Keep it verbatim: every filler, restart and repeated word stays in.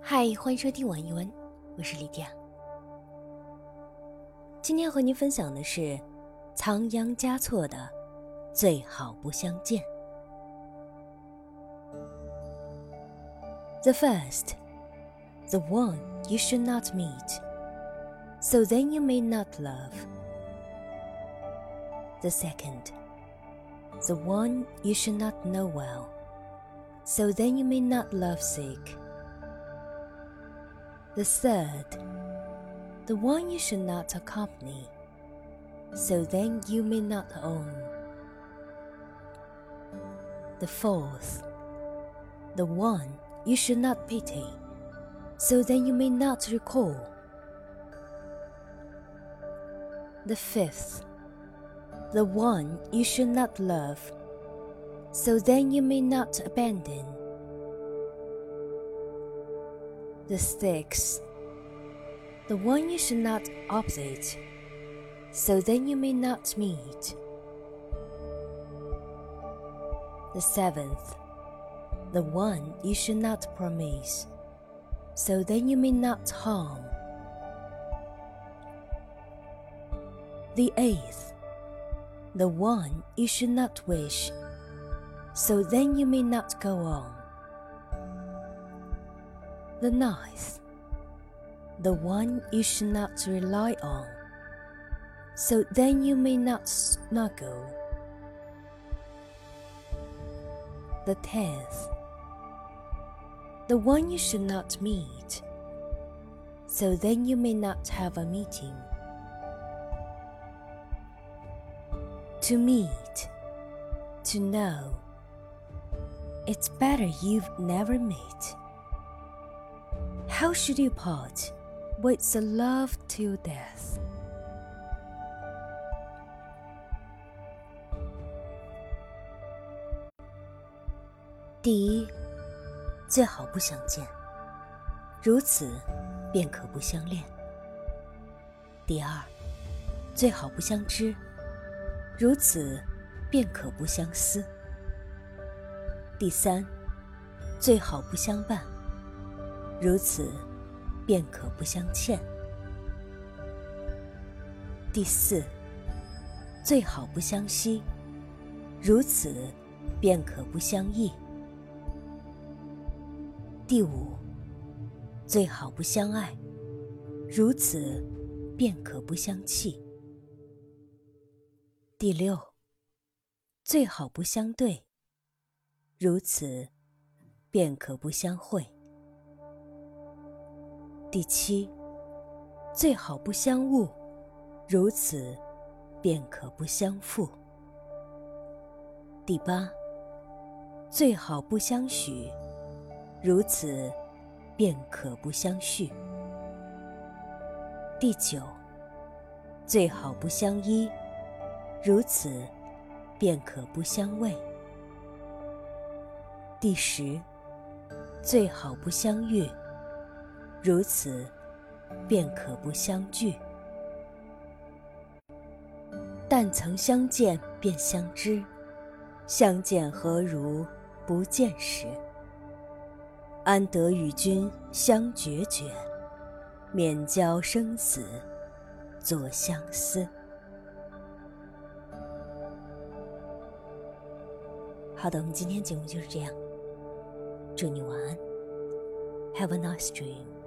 嗨，欢迎收听晚一文，我是李迪亚。今天和您分享的是仓央嘉措的最好不相见。 The first, the one you should not meet, so then you may not love. The second, the one you should not know well, so then you may not love seek. The third, the one you should not accompany, so then you may not own. The fourth, the one you should not pity, so then you may not recall. The fifth, the one you should not love, so then you may not abandon. The sixth, the one you should not opposite, so then you may not meet. The seventh, the one you should not promise, so then you may not harm. The eighth, the one you should not wish, so then you may not go on. The ninth, the one you should not rely on, so then you may not snuggle. The tenth, the one you should not meet, so then you may not have a meeting. To meet, to know, it's better you've never met. How should you part with the love till death? 第一，最好不相见，如此便可不相恋。第二，最好不相知，如此便可不相思。第三，最好不相伴，如此便可不相欠。第四，最好不相惜，如此便可不相忆。第五，最好不相爱，如此便可不相弃。第六，最好不相对，如此便可不相会。第七，最好不相误，如此便可不相负。第八，最好不相许，如此便可不相续。第九，最好不相依，如此便可不相慰。第十，最好不相遇，如此便可不相聚。但曾相见便相知，相见何如不见时。安得与君相决绝，免教生死作相思。好的，我们今天节目就是这样，祝你晚安 ，Have a nice dream。